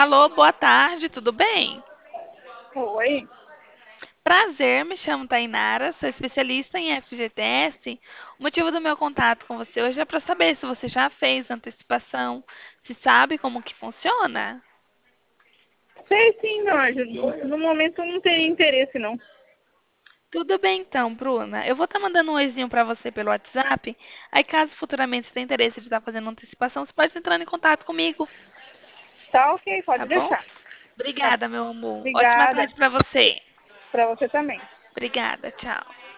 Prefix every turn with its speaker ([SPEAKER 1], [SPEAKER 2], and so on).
[SPEAKER 1] Alô, boa tarde, tudo bem?
[SPEAKER 2] Oi.
[SPEAKER 1] Prazer, me chamo Tainara, sou especialista em FGTS. O motivo do meu contato com você hoje é para saber se você já fez antecipação, se sabe como que funciona.
[SPEAKER 2] Sei sim, meu anjo. No momento eu não teria interesse, não.
[SPEAKER 1] Tudo bem então, Bruna. Eu vou estar mandando um oizinho para você pelo WhatsApp. Aí, caso futuramente você tenha interesse de estar fazendo antecipação, você pode estar entrando em contato comigo,
[SPEAKER 2] Tá ok,
[SPEAKER 1] tá
[SPEAKER 2] pode
[SPEAKER 1] bom?
[SPEAKER 2] deixar. Tá.
[SPEAKER 1] Obrigada, meu amor. Ótima
[SPEAKER 2] Obrigada.
[SPEAKER 1] tarde para você.
[SPEAKER 2] Pra você também.
[SPEAKER 1] Obrigada, tchau.